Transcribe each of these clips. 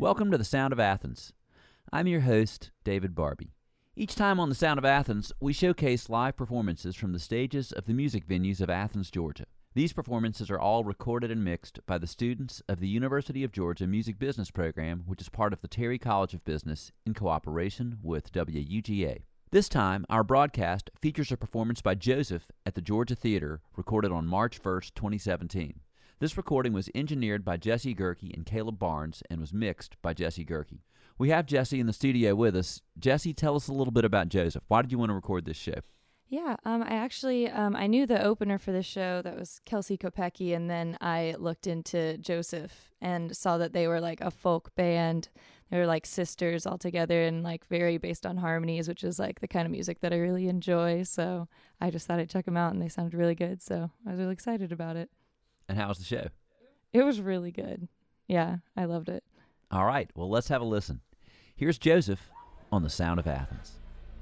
Welcome to the Sound of Athens. I'm your host, David Barbie. Each time on the Sound of Athens, we showcase live performances from the stages of the music venues of Athens, Georgia. These performances are all recorded and mixed by the students of the University of Georgia Music Business Program, which is part of the Terry College of Business in cooperation with WUGA. This time, our broadcast features a performance by Joseph at the Georgia Theater, recorded on March 1st, 2017. This recording was engineered by Jesse Gerke and Caleb Barnes and was mixed by Jesse Gerke. We have Jesse in the studio with us. Jesse, tell us a little bit about Joseph. Why did you want to record this show? Yeah, I knew the opener for this show, that was Kelsey Kopecky, and then I looked into Joseph and saw that they were like a folk band. They were like sisters all together and like very based on harmonies, which is like the kind of music that I really enjoy. So I just thought I'd check them out and they sounded really good. So I was really excited about it. And how was the show? It was really good. Yeah, I loved it. All right, well, let's have a listen. Here's Joseph on the Sound of Athens.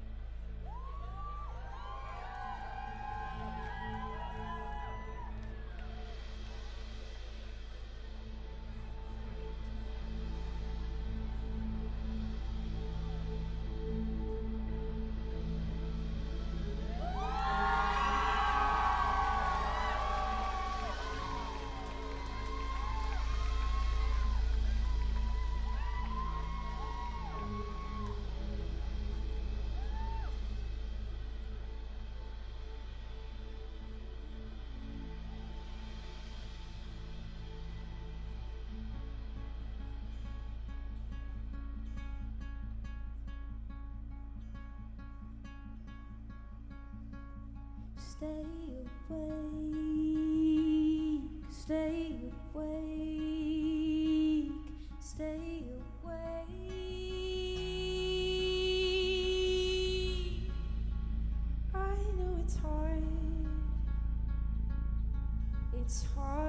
Stay awake, stay awake. I know it's hard, it's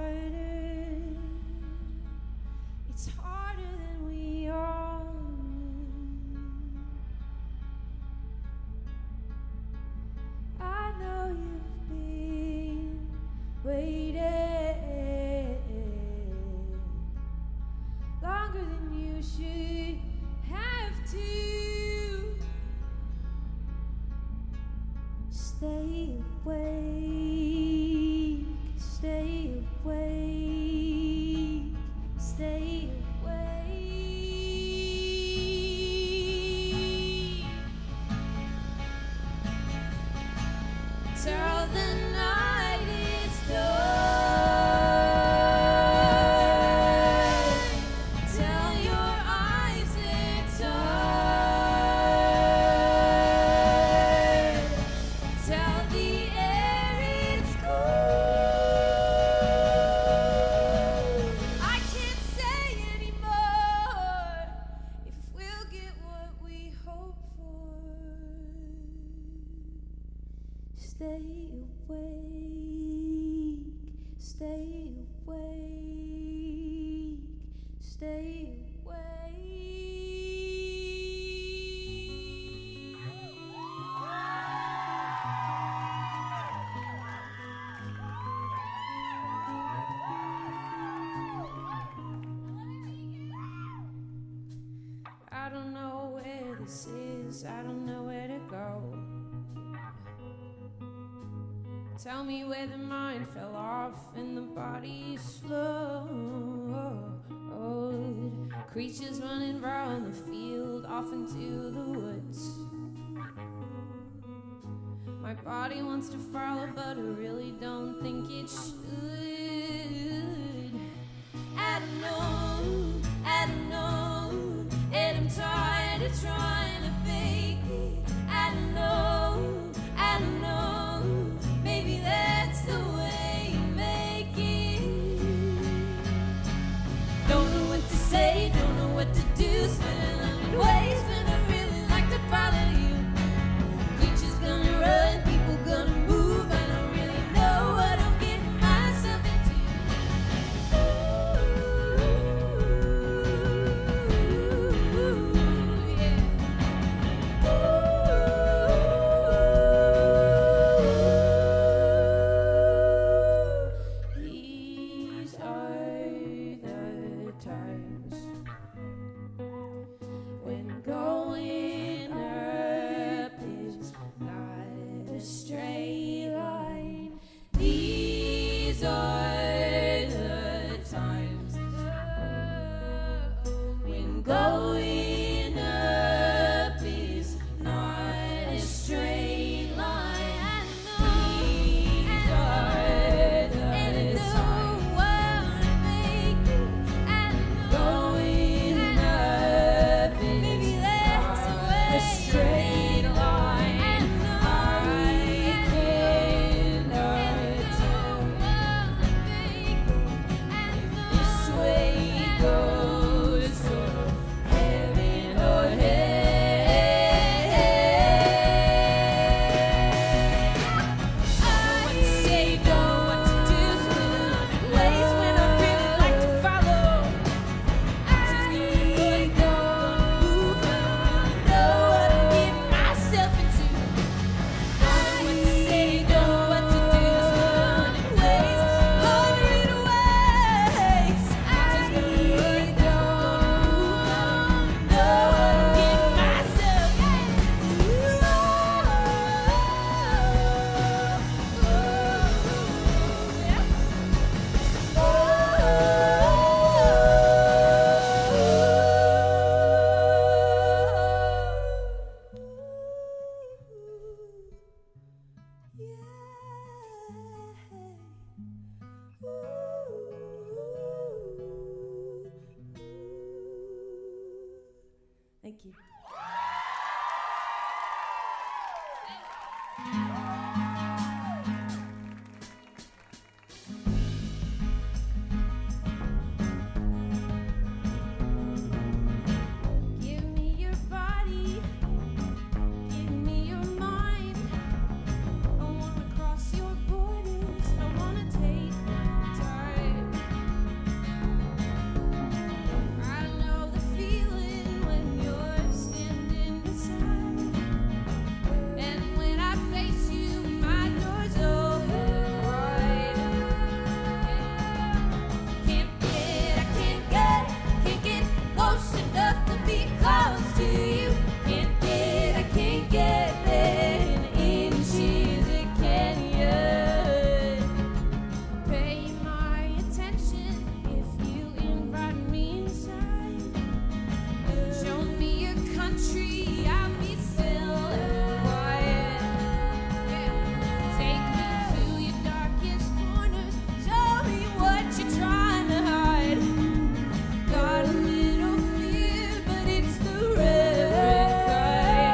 harder than we all knew. I know you've been waiting longer than you should have to. Stay awake, stay awake, stay awake. Till the night is done, till your eyes are tired, till the air is cool. I can't say anymore if we'll get what we hope for. Stay awake, stay awake, stay awake. I don't know where this is, I don't know where to go. Tell me where the mind fell off and the body slowed. Creatures running round the field, off into the woods. My body wants to follow, but I really don't think it should. I don't know, and I'm tired of trying to fake it. I don't know, maybe that's the way you make it. Don't know what to say, don't know what to do, spinning a hundred ways, but I really like to follow you. Creatures gonna run, people gonna move, I don't really know what I'm getting my These are the times when going up is not a straight line. These are the times going up is not a straight line. I cannot tell this way goes to heaven or hell. I don't know what to say, don't know what to do, spin ways when I really like to follow. Just gonna go, move on, know what I'm getting myself into. Don't know what to say, don't know what to do, spin ways, 100 ways. Just gonna go, move on, know what I'm getting myself Thank you. Give me your body, give me your mind. I wanna cross your borders, I wanna take my time. I know the feeling when you're standing beside, and when I face you, my door's open wide. Can't get close enough to be close to you. I can't get there in inches, can you? Pay my attention if you invite me inside. Show me your country, I'll be still and quiet. Take me to your darkest corners, show me what you're trying to hide. Got a little fear, but it's the reverent kind.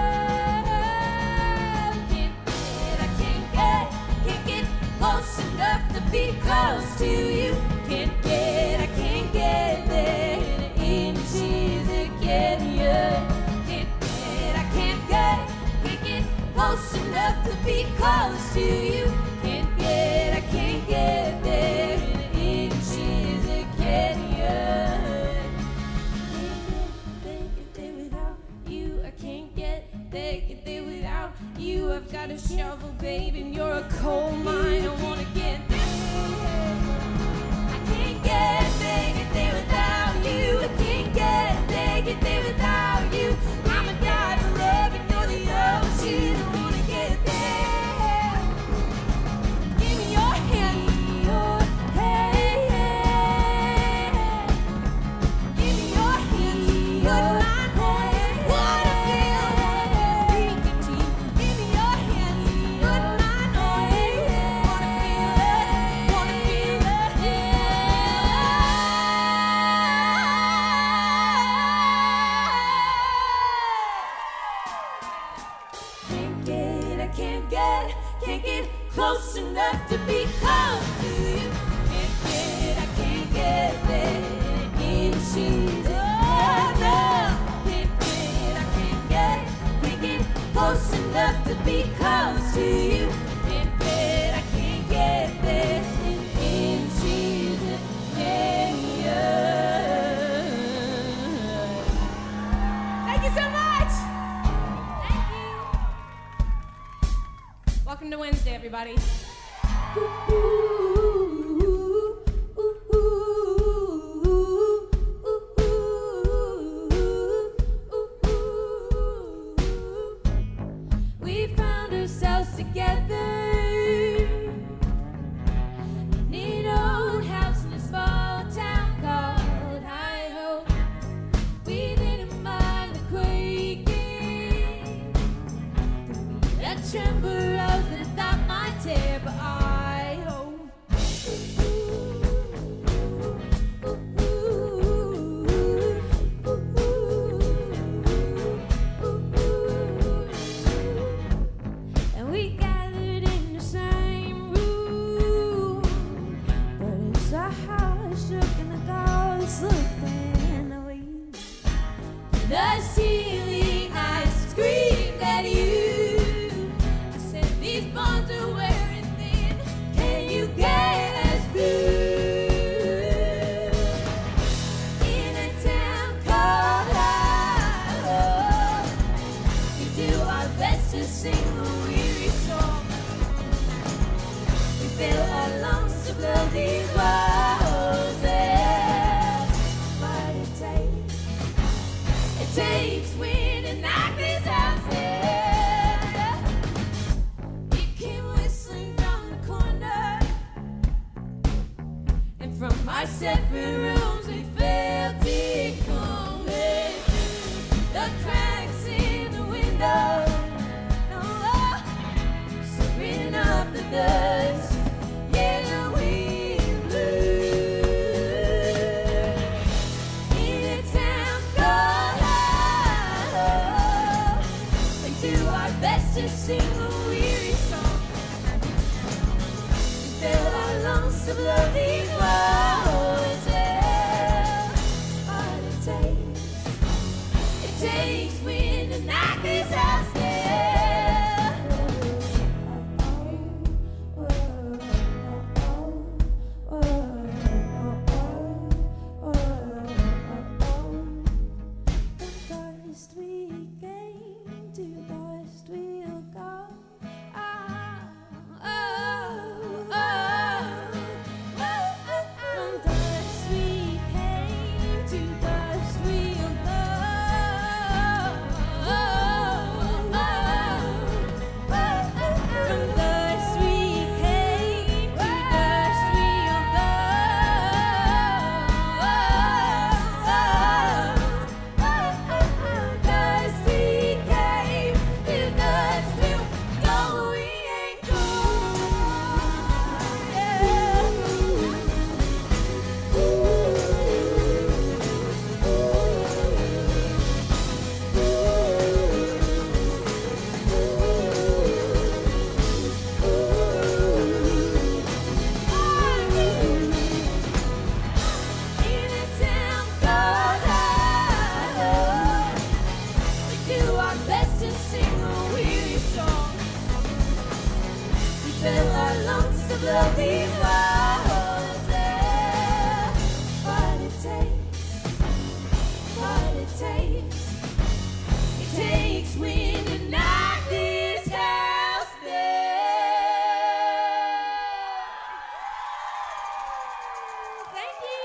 I can't get close enough to be close to you. I can't get there in inches, can you? I can't get close enough to be close to you. I can't get there in inches, can you? Get there without you. I can't get there without you. I've got a shovel, babe, and you're a coal mine. I wanna get there. I can't get there without you. I can't get there without you. I'm a diver, love, and you're the ocean. I wanna get there. Give me your hand, Give me your hands, put mine on it. Wanna feel speaking to you. Give me your hands, put mine on it. Wanna feel can't get close enough to be close to you. I can't get there in inches. Oh no, I can't get close enough to be close to you. I can't get there in inches. Thank you so much. Thank you. Welcome to Wednesday, everybody. We found ourselves together build these walls. Yeah. What it takes wind to knock this house down. You came whistling from the corner, and from our separate rooms we felt it coming. The cracks in the window, stirring up the dust. Yeah, the wind blew in a town called home. We do our best to sing a weary song. We fill our lungs to blow these walls. Yeah, what it takes wind to knock this house down. Dust we came, to dust we'll go. From dust we came, to dust we'll go. From dust we came, to dust we'll go. Dust we came, to dust we'll go. We ain't in a town called home, we do our best to sing a weary song. We fill our lungs to blow these walls. Yeah. What it takes wind to knock this house down. Thank you.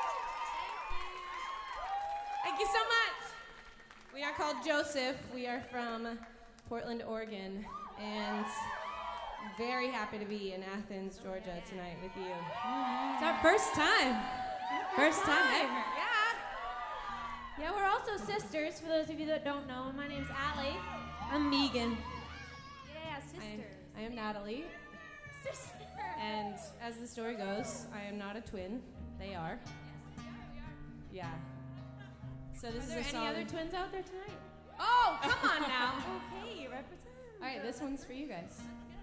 Thank you so much. We are called Joseph. We are from Portland, Oregon, and very happy to be in Athens, Georgia tonight with you. It's our first time. First time ever. Yeah, we're also sisters, for those of you that don't know. My name's Allie. I'm Megan. Yeah, sisters. I am Natalie. Sister. And as the story goes, I am not a twin. They are. Yeah. So this Are is there a any song. other twins out there tonight? Oh, come on now. Okay, represent. All right, this one's for you guys.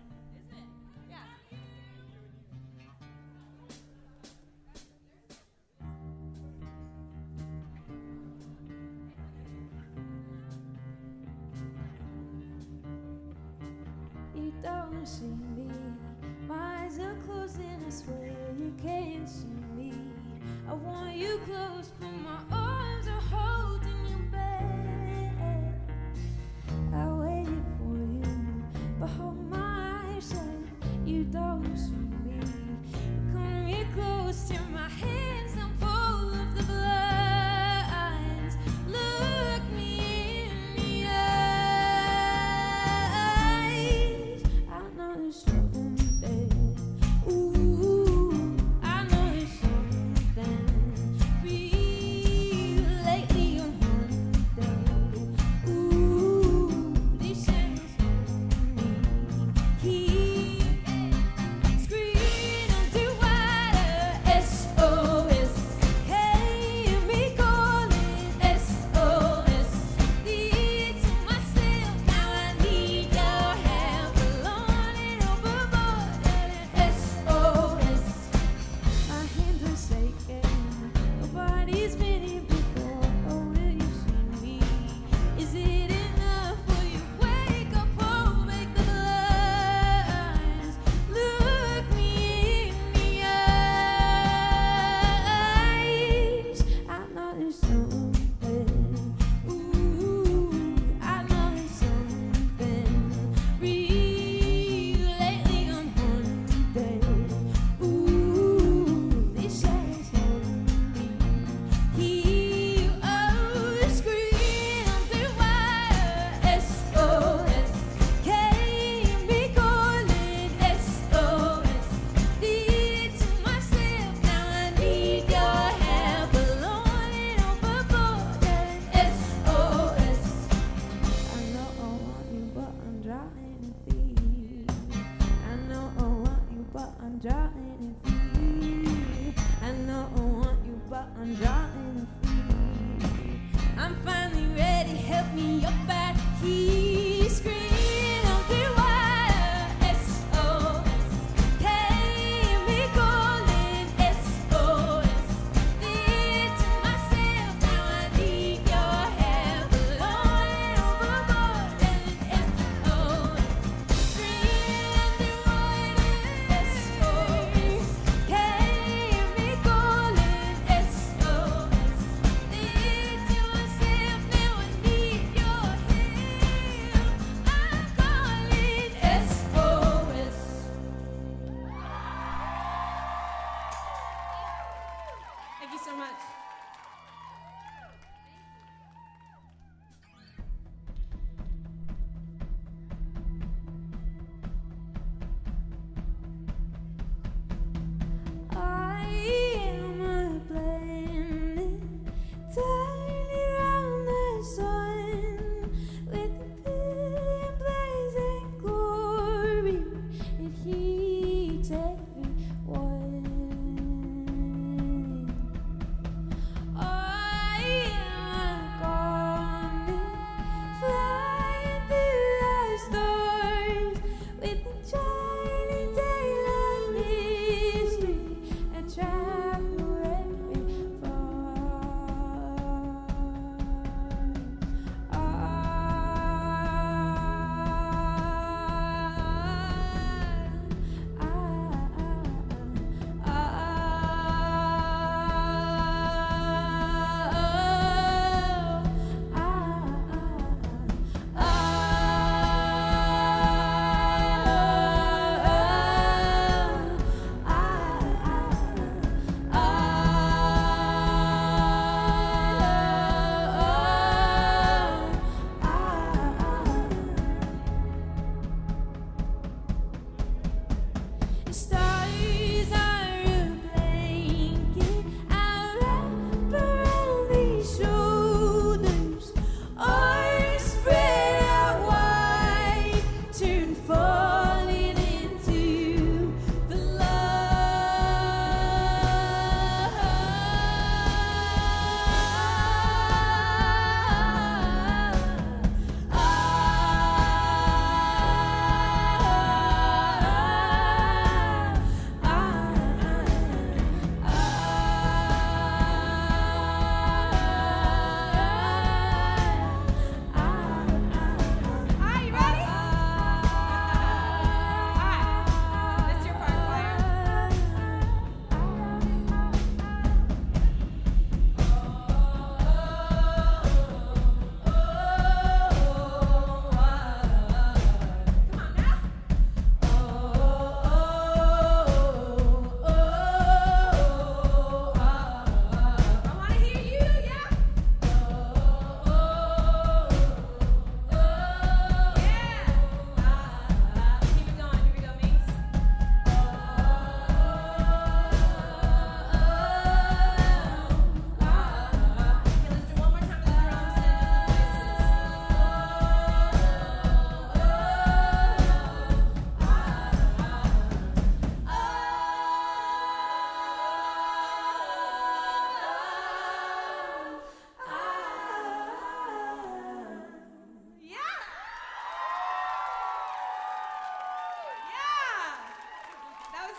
You don't see me, my eyes are closed and I swear you can't see me. I want you close, but my arms are holding you back. I waited for you, but hold my eyes shut. You don't see me, come here close to my hands, I'm full of the blinds. Look me in the eyes. I know there's something there. Ooh, I know there's something real.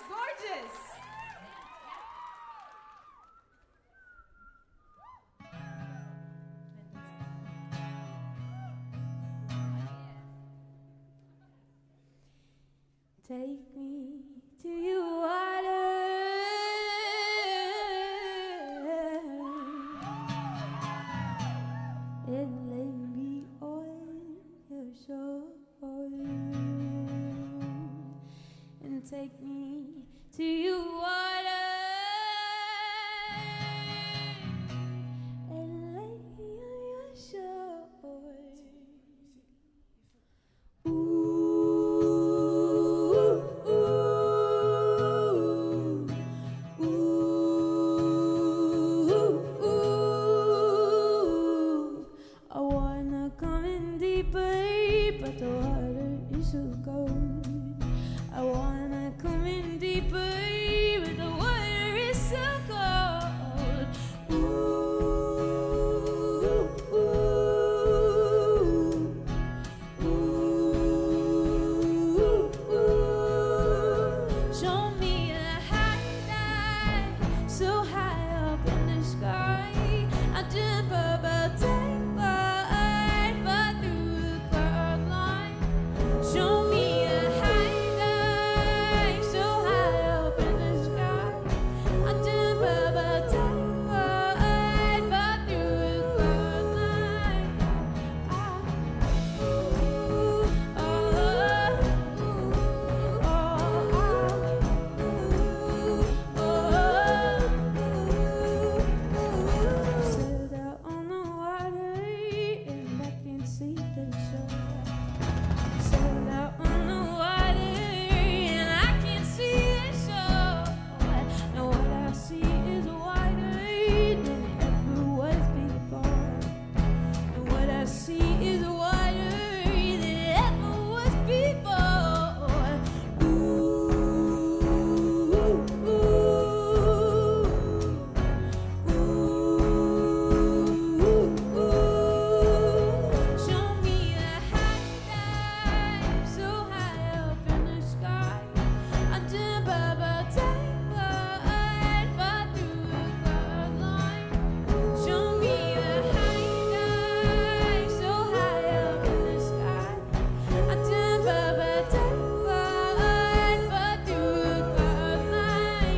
gorgeous. Take me to your water and lay me on your shore, and take me to your water and lay me on your shore. I wanna come in deeper, but the water is so cold. I wanna come in deeper, but the water is so cold. Show me a high dive, so high up in the sky. I jump about 10 feet far through the cloud line. Show me a high dive, so high up in the sky. I jump about 10 feet far through the cloud line. Sailed out on the water and I can see the shore. Sailed out on the water and I can see the shore. And what I see is wider than it ever was before. And what I see is wider than it ever was before. Show me a high dive, so high up in the sky. I jump about 10 feet far through the cloud line. Show me a high dive, so high up in the sky. I jump about 10 feet far through the cloud line.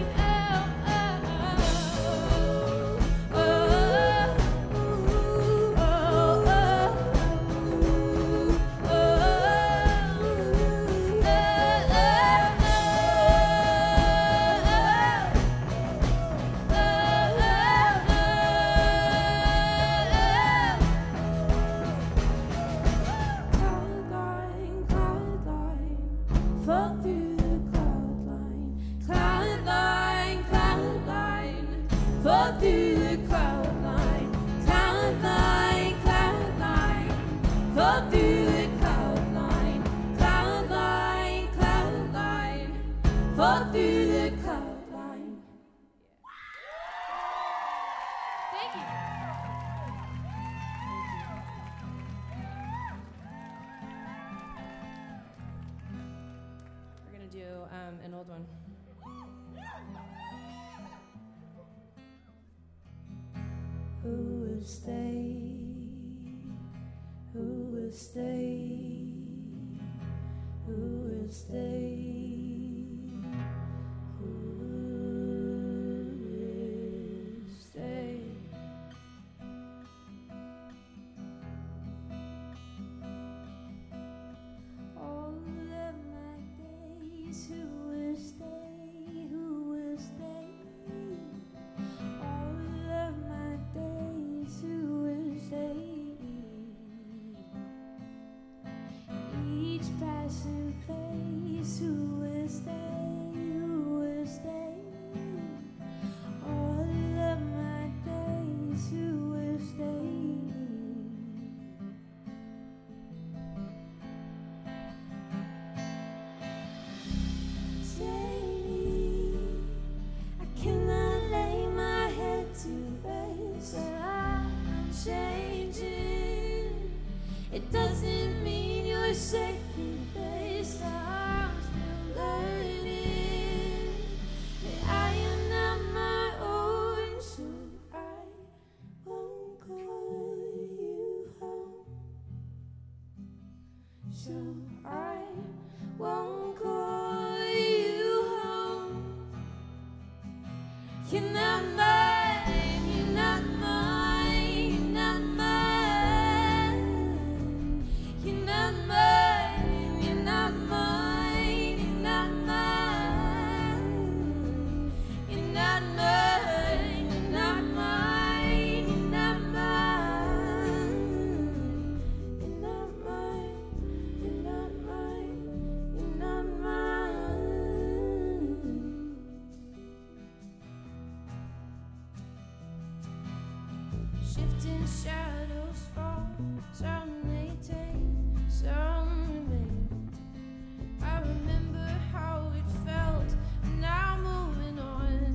Fall through the cloud line, cloud line, cloud line. Fall through the cloud line, cloud line, cloud line. Fall through the cloud line, cloud line, cloud line. Fall through the cloud line. Thank you. We're gonna do an old one. Who will stay? Who will stay? Who will stay? Who will stay? All of my days, who will stay? Who will stay? All of my days, who will stay? Each passing phase, You're not mine, you're not mine, you're not mine. You're not mine, you're not mine, you're not mine. You're not mine, you're not mine, you're not mine. You're not mine, you're not mine, you're not mine. Shifting shadows fall, some they take, some remain. I remember how it felt, now moving on.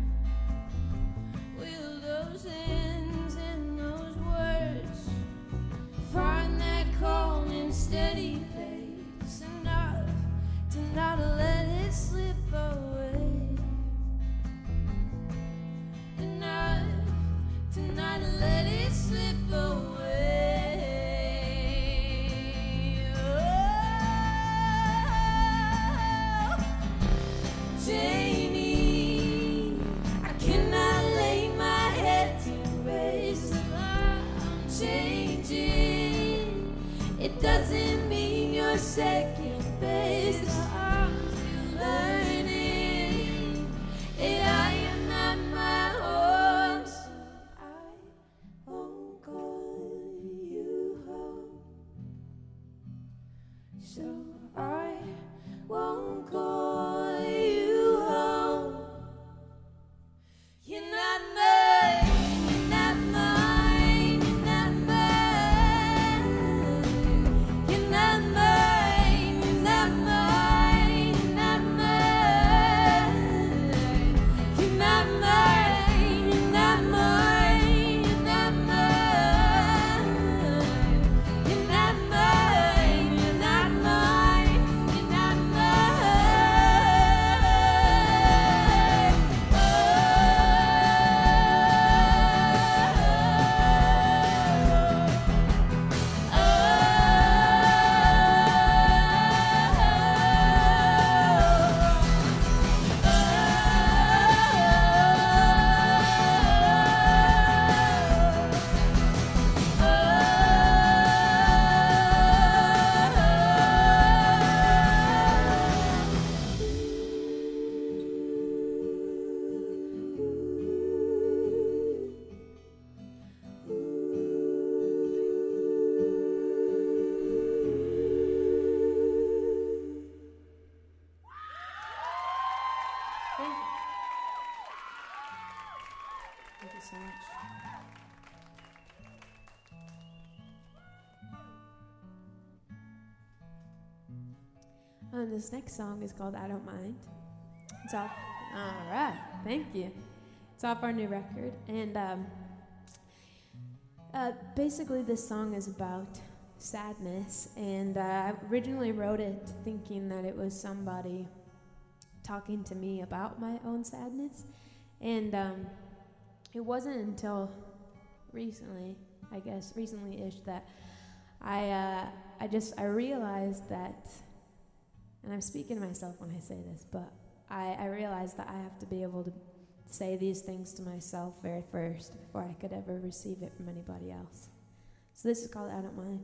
Will those ends and those words find that calm and steady pace enough to not let it slip away? Enough to not let it slip away. Oh, Jamie, I cannot lay my head to rest. I'm changing. It doesn't mean you're second best. I'm still learning. And I am not my own. I won't call you home. So I won't call you home. You're not mine, you're not mine, you're not mine. You're not mine, you're not mine, you're not mine. You're not mine, you're not mine, you're not mine. You're not mine, you're not mine, you're not Thank you so much. This next song is called I Don't Mind. It's off. All right. Thank you. It's off our new record. And basically, this song is about sadness. And I originally wrote it thinking that it was somebody talking to me about my own sadness. And it wasn't until recently, I guess, recently-ish, that I realized that, and I'm speaking to myself when I say this, but I realized that I have to be able to say these things to myself very first before I could ever receive it from anybody else. So this is called I Don't Mind.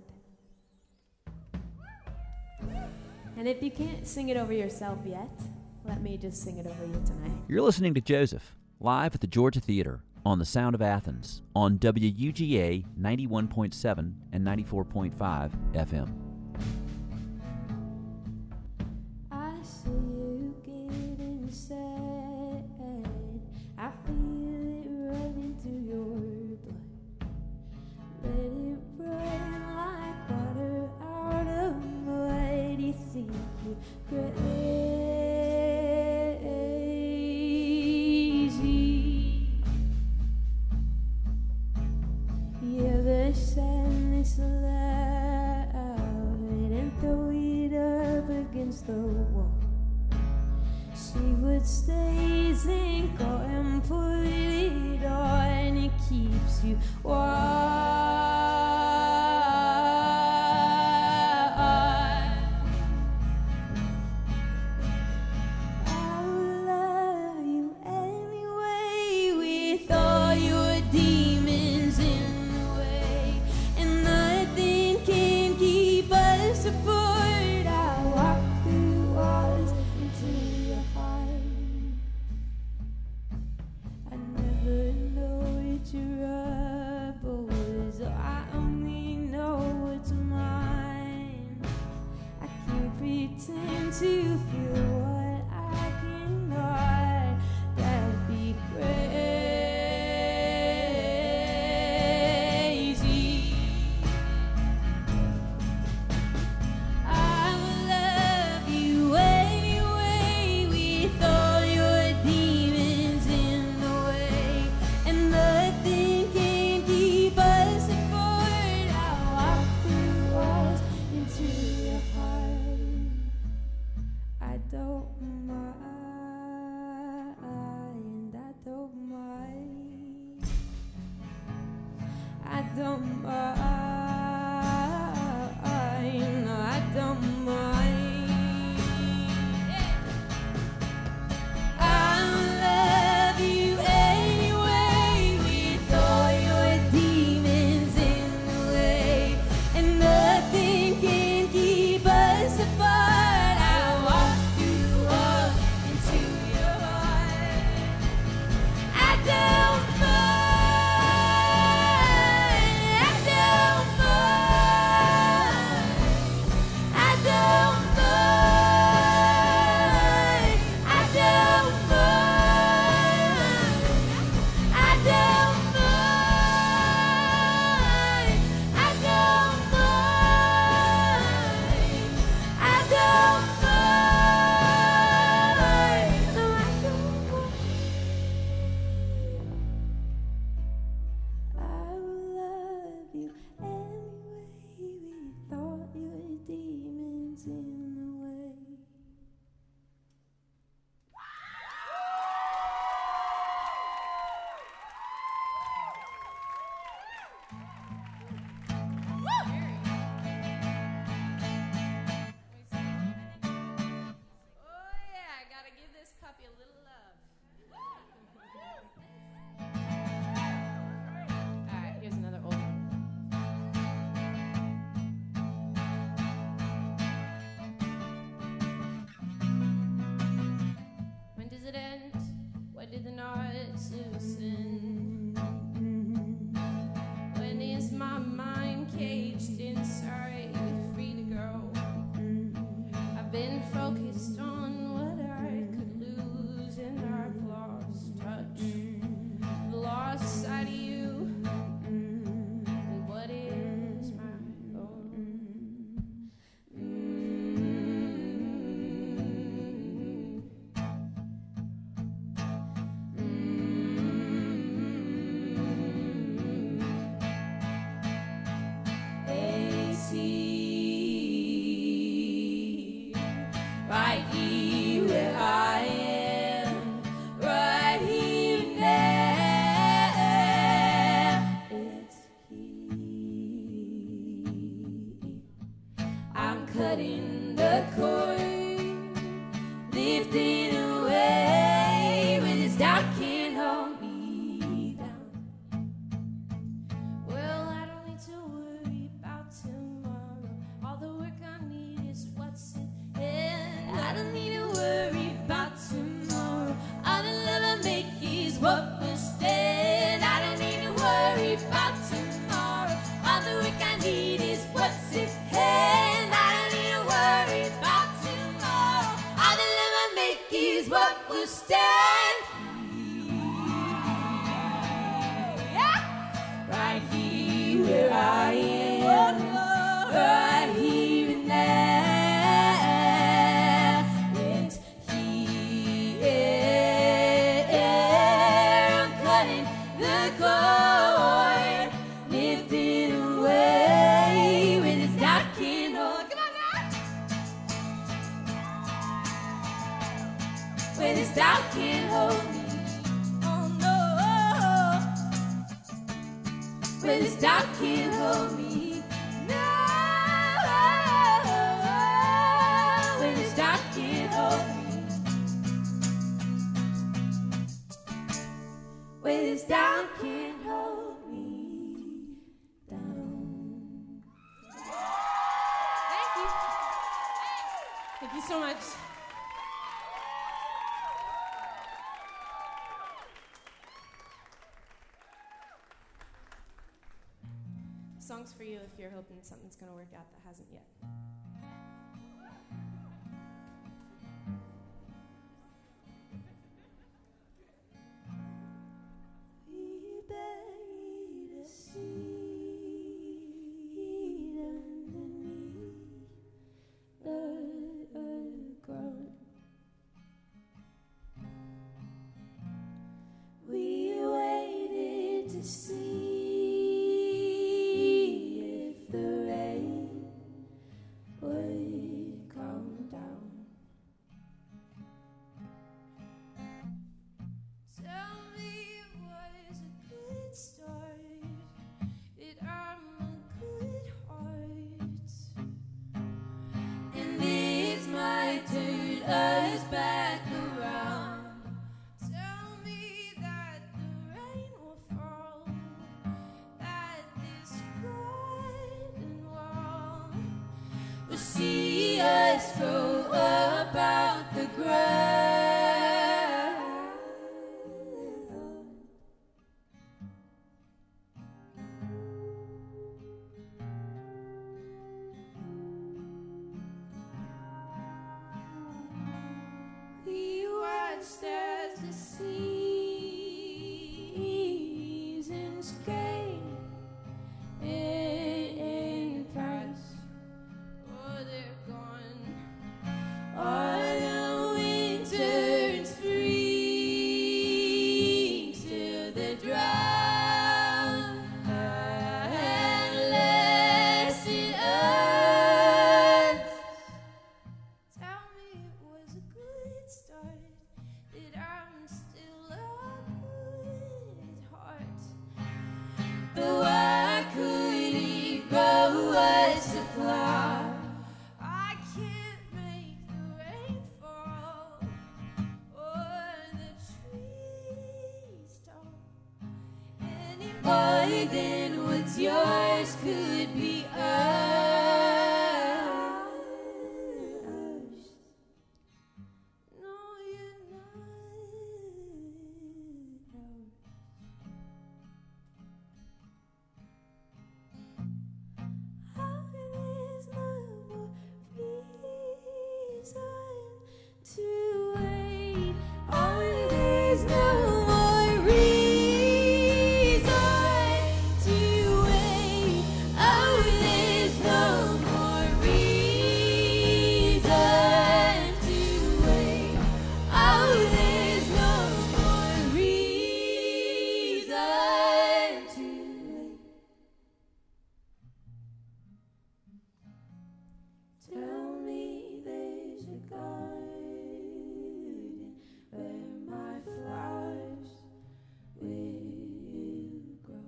And if you can't sing it over yourself yet, let me just sing it over you tonight. You're listening to Joseph, live at the Georgia Theater on The Sound of Athens on WUGA 91.7 and 94.5 FM. I see you getting sad. I feel it running through your blood. Let it run like water out of mud. You think you're crazy. Yeah, the sadness loud and throw it up against the wall. See what stays and go and put it on. It keeps you warm. I'll love you anyway. don't mind. No, I don't mind. I'll love you anyway, with all your demons in the way, and nothing can keep us apart. I'll walk through the walls into your heart. I don't mind. I don't mind. I don't mind. I don't mind. I don't mind. I don't mind. I don't mind. No, I don't mind. I will love you anyway, with all your demons in the way. Oh yeah, I gotta give this puppy a little love. All right, here's another old one. When does it end? When did the knots loosen? When is my mind caged inside, free to go? I've been focused on what I could lose, and I've lost touch. The lost side of you, and what is my goal? AC, right here where I am, right here now. It's here. I'm cutting the cord, lifting away when this doubt can't hold me down. Well, I don't need to worry about tomorrow. All the work I need is what's in hand. I don't need to worry about tomorrow. All the love I make is what will stand. I don't need to worry about tomorrow. All the work I need is what's in hand. I don't need to worry about tomorrow. All the love I make is what will stand. Yeah. Right here where I am, right here and now. It's here. I'm cutting the cord, lifting away when this doubt can't hold. Come on now. When this doubt can't hold me. Oh no. When this doubt can't hold me. No. When this doubt can't hold me. When this doubt can't hold me down. Thank you. Thank you so much. Songs for you if you're hoping something's gonna work out that hasn't yet. We buried a seed underneath the ground. We waited to see if the rain to see us throw up out the ground. We watched as the seasons came and passed. Oh, they're gone. Autumn, winter, and spring, still the drought had lasted us. Tell me it was a good start, that I'm still a good heart. Though I couldn't grow us a flower, I can't make the rain fall or the trees tall any more than what's yours could be ours. No, you're not ours. Oh, there's no more reason to wait. Oh, there's no more reason to wait. Oh, there's no more reason to wait. Oh, there's no more reason to wait. Tell me there's a garden where my flowers will grow.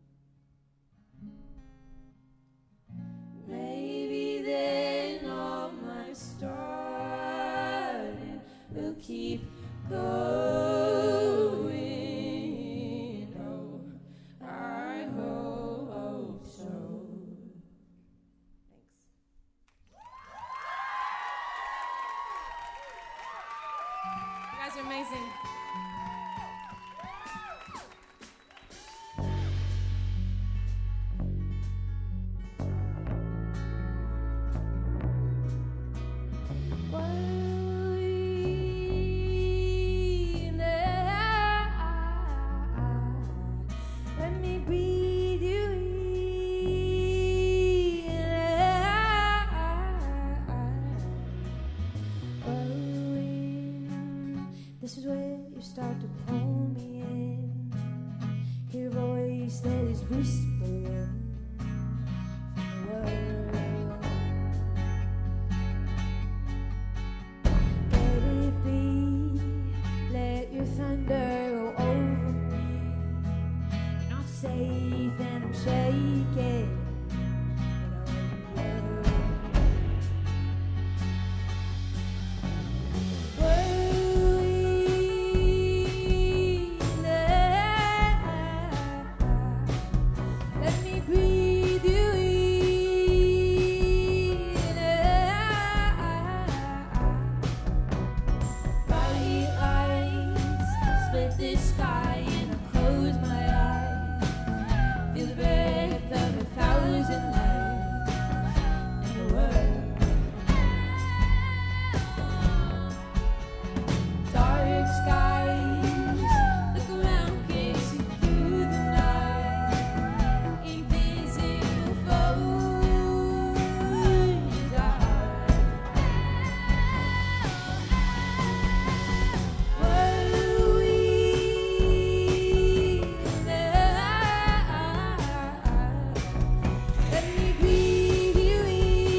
Maybe then all my starting will keep going. Oh, I hope so. You guys are amazing. Let me breathe you in. This is where you start to pull me in. Hear a voice that is whispering from the world. Let it be. Let your thunder go over me. You're not safe and I'm shaking. Let me breathe you in. Bright lights split the sky and I close my eyes. Feel the breath of 1,000 lives in the world. Dark skies look around, gazing through the night. Invisible foes are. Were we let me breathe you in.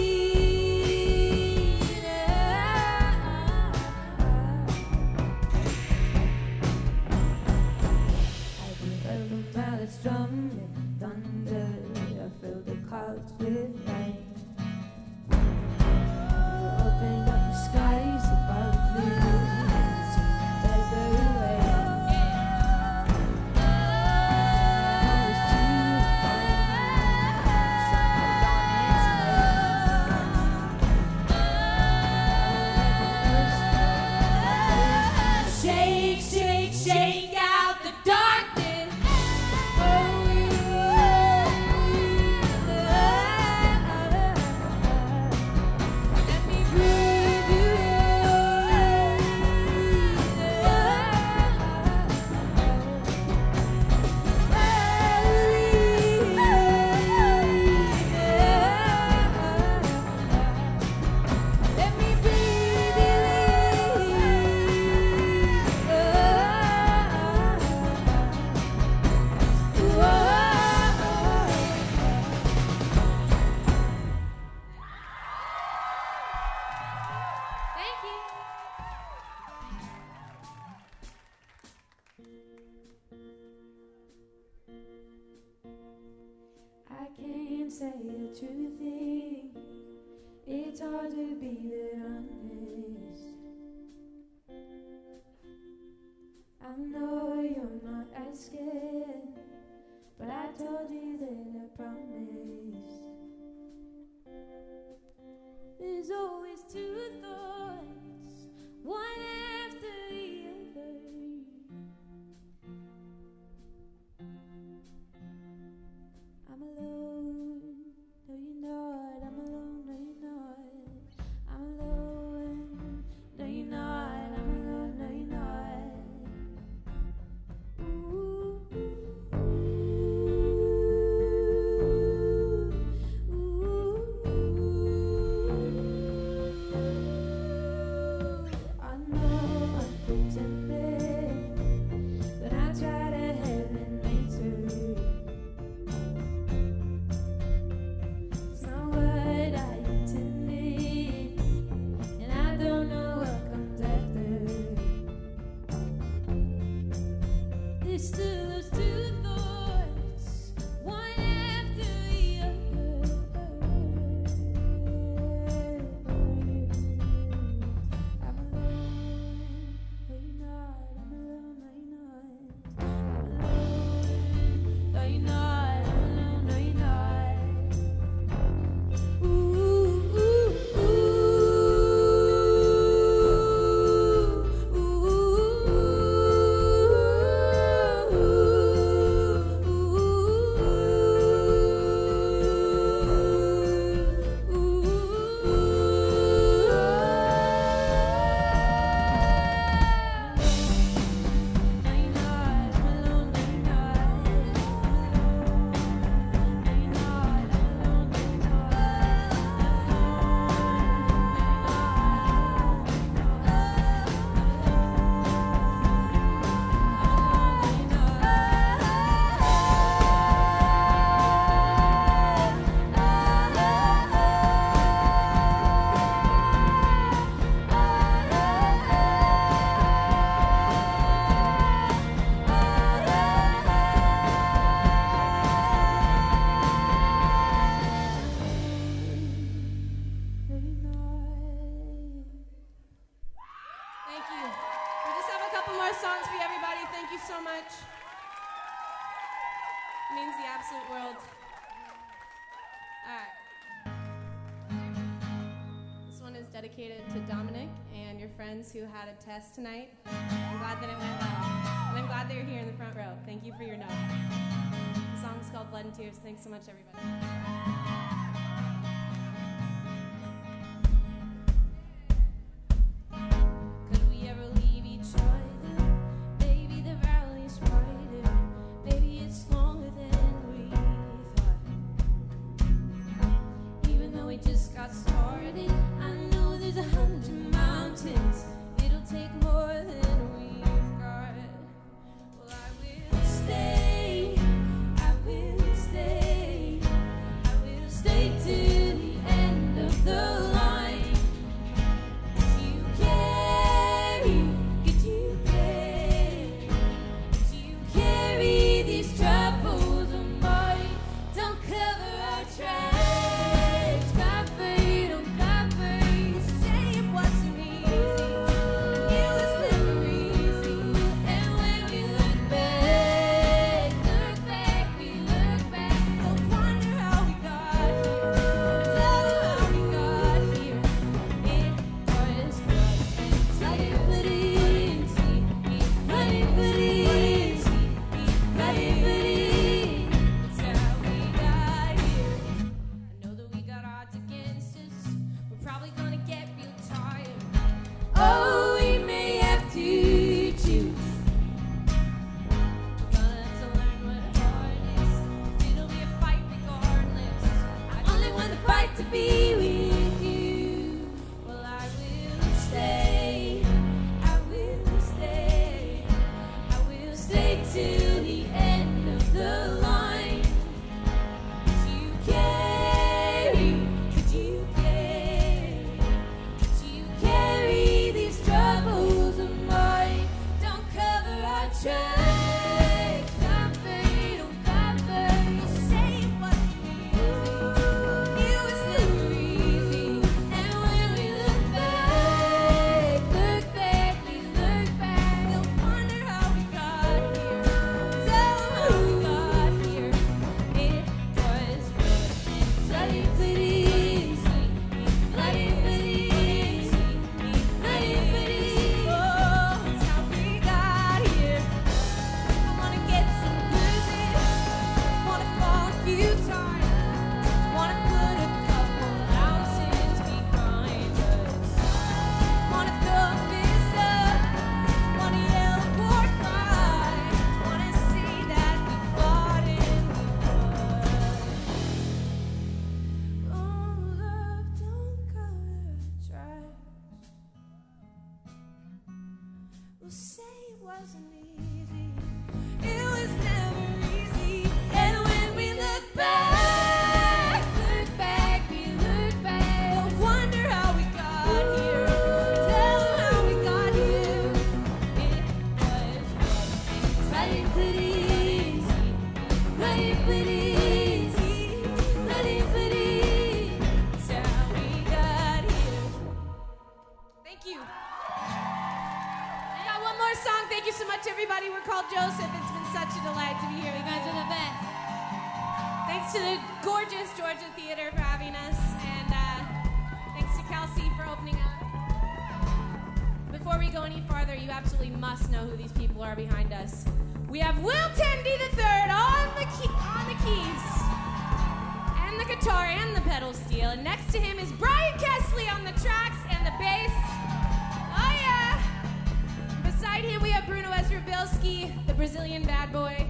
I felt the mallets drumming thunder. I filled the clouds with rain. Opened up the skies above me. Desert rain. I was too blind. Struck my dawn say a true thing. It's hard to be that honest. I know you're not asking, but I told you that I promised. There's always two thoughts, one after the other. I'm alone, no you're not. I'm alone, no you're not. I'm alone, no you're not. I'm alone, no you're not. Ooh, I know I'm pretending, but I try to have an answer. It's not what I intended, and I don't know what comes after. There's still those two thoughts, one after the other. I'm alone, no you're not. I'm alone, no you're not. I'm alone, no you're not. I'm alone, no you're not. Ooh, ooh, Thank you. We just have a couple more songs for you, everybody. Thank you so much. It means the absolute world. All right. This one is dedicated to Dominic and your friends who had a test tonight. I'm glad that it went well. And I'm glad that you're here in the front row. Thank you for your note. The song is called Blood and Tears. Thanks so much, everybody. could we ever leave each other? Maybe the valley's brighter. Maybe it's longer than we thought. Even though we just got started, I know there's 100 mountains. It'll take more than we've got. Well, I will stay. I will stay. I will stay till the end of the line. Could you carry? Could you carry? Could you carry these troubles of mine? Don't cover our tracks. Cover, don't cover. You say it wasn't easy. It was never easy. And when we look back, we look back. Don't wonder how we got here. Tell how we got here. It was blood and tears. Blood and tears. Blood and tears. That's how we got here. I know that we got odds against us. We're probably gonna get real tired. Oh, we may have to choose. We're gonna have to learn what hard is. It'll be a fight regardless. I only want the fight to be with you. Well, I will stay. I will stay. I will stay till the end of the line. Could you carry? Could you carry? Could you carry these troubles of mine? Don't cover our tracks. Cover, don't cover. You say it wasn't easy. wasn't easy. It was never easy. And when we look back, we look back, I wonder how we got here. Tell them how we got here. It was running pretty easy, running pretty easy, running pretty easy. That's how we got here. Thank you. I got one more song. Thank you so much, everybody. We're called Joseph. It's been such a delight to be here. You guys are the best. Thanks to the gorgeous Georgia Theater for having us, and thanks to Kelsey for opening up. Before we go any farther, you absolutely must know who these people are behind us. We have Will Tandy III on the keys, and the guitar, and the pedal steel. And next to him is Brian Kesley on the tracks and the bass. Oh yeah! Beside him we have Bruno Ezrabilski, the Brazilian bad boy,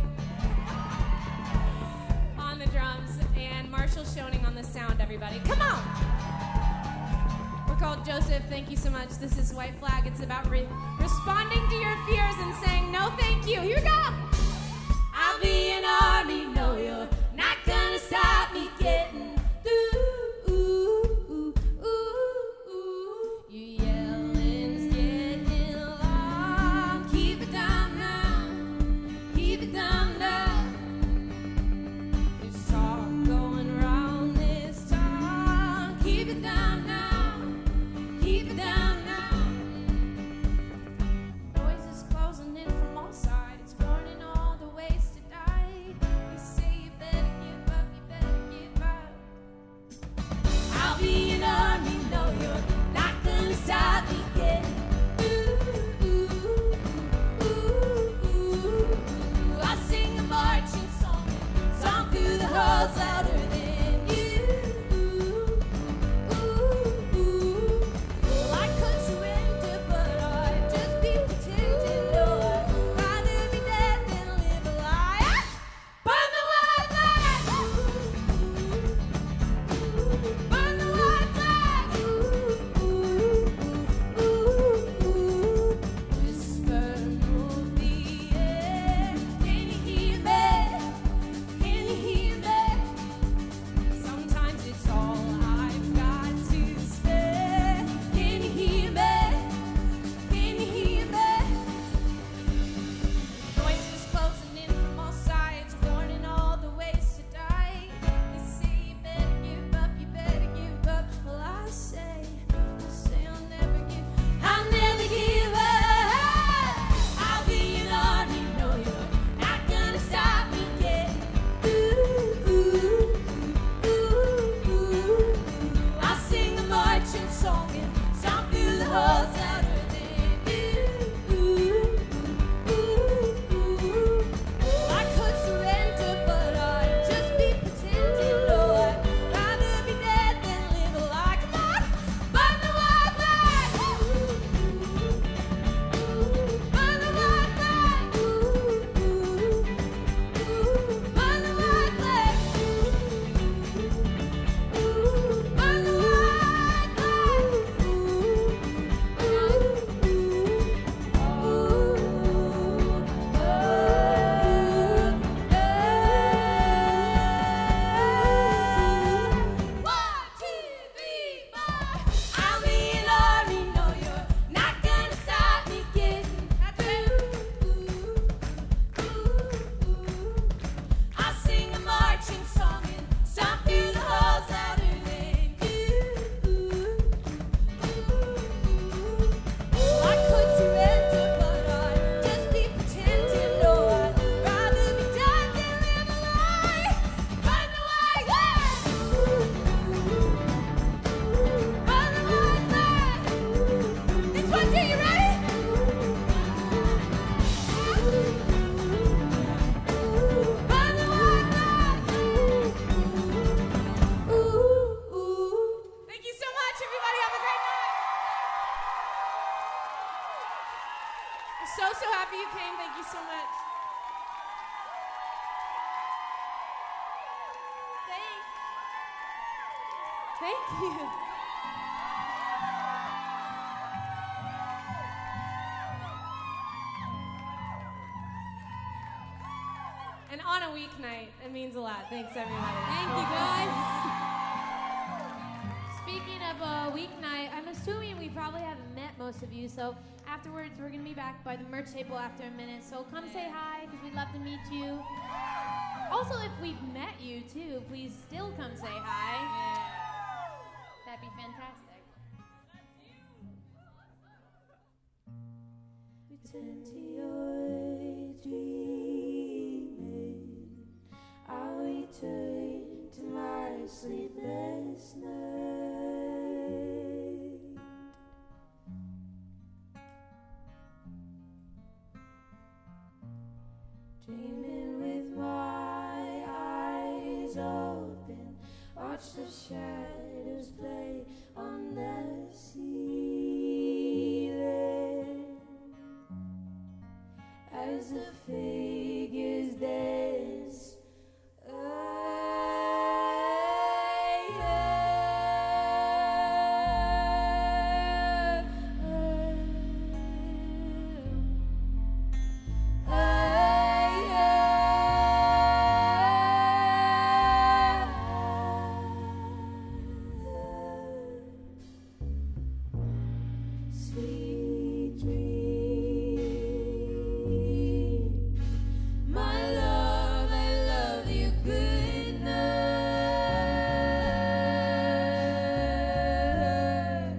on the drums, and Marshall Schoening on the sound, everybody. Come on! We're called Joseph. Thank you so much. This is White Flag. It's about responding to your fears and saying no thank you. Here we go! I'll be an army, no, you're not gonna stop me getting through. You yelling's getting long. Keep it down now. Keep it down now. There's talk going around this town. Keep it down now. Keep it down now. Noise is closing in from all sides, warning all the ways to die. You say you better give up, you better give up. I'll be an army, no, you're not gonna stop me getting I sing a marching song, song through the halls louder than you. Well, I could surrender, but I'd just be pretending. No, I'd rather be dead than live a lie. Burn the white flag! Burn the white flag! Whisper, move the air. Can you hear me? Can you hear me? Sometimes it's all I've got to spare. Can you hear me? Can you hear me? Noise is closing in from all sides, warning all the ways to die. They say you better give up, you better give up. Well, I say I'll never give up. I'll be an army, no, you're not gonna stop me getting I'll sing a marching song and stomp through the halls louder than you. I could surrender, but I'd just be pretending. No, I'd rather be dead than live a lie. Come on, burn the white flag. Burn the white flag. Burn the white flag. Burn the white One, two, three, four. I'll be an army, no, you're not gonna stop me getting through. I'll sing a marching song and stomp through the halls louder than you. I could surrender, but I'd just be pretending. No, I'd rather be dead than live a lie. Burn the white flag. Burn the white flag. This one's here, you ready? Burn the white flag. Thank you so much, everybody. Have a great night. I'm so happy you came. Thank you so much. Thank you. And on a weeknight. It means a lot. Thanks, everybody. Thank you, guys. Speaking of a weeknight, I'm assuming we probably haven't met most of you, so afterwards we're going to be back by the merch table after a minute, so come say hi, because we'd love to meet you. Also, if we've met you, too, please still come say hi. That'd be fantastic. Return to your dreaming. I'll return to my sleepless night. Dreaming with my eyes open, watch the shadows play on the ceiling as the figures dance. Sweet dream, my love, I love you, good night.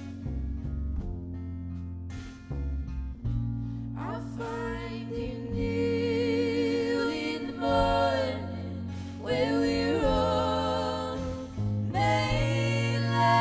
I'll find you new in the morning where we're all made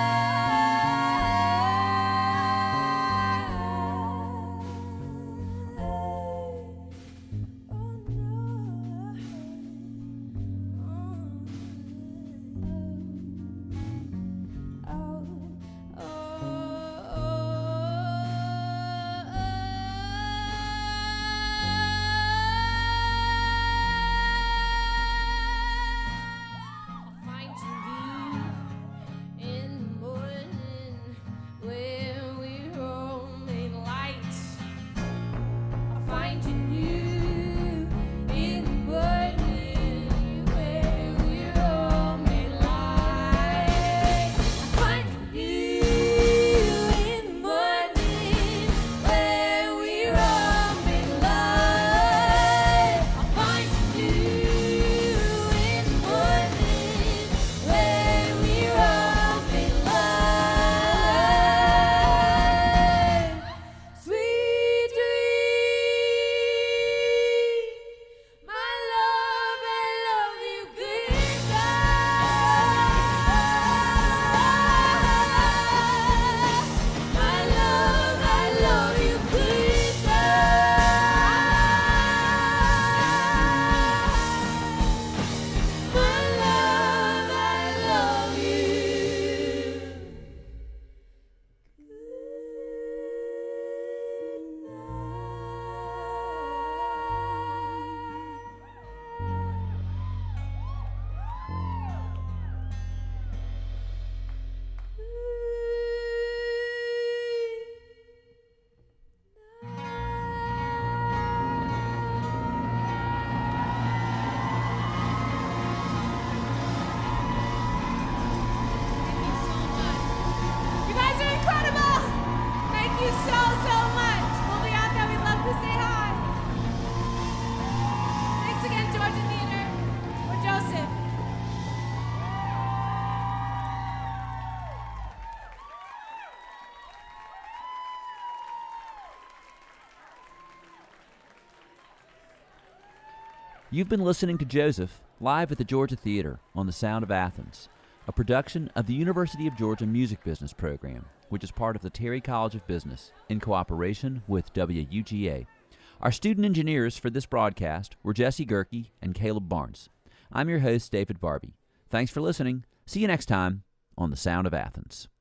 I'll find you new in the morning where we're all made light. I'll find you new in the morning where we're all made light. I'll find you new in the morning where we're all made light. I'll find you new in the morning where we're all made light. Sweet dream, my love, I love you, good night. My love, I love you, good night. My love, I love you. You guys are incredible! Thank you so much! We'll be out there. We'd love to say hi. Thanks again, Georgia Theater. Or Joseph. You've been listening to Joseph live at the Georgia Theater on the Sound of Athens, a production of the University of Georgia Music Business Program, which is part of the Terry College of Business in cooperation with WUGA. Our student engineers for this broadcast were Jesse Gerke and Caleb Barnes. I'm your host, David Barbie. Thanks for listening. See you next time on the Sound of Athens.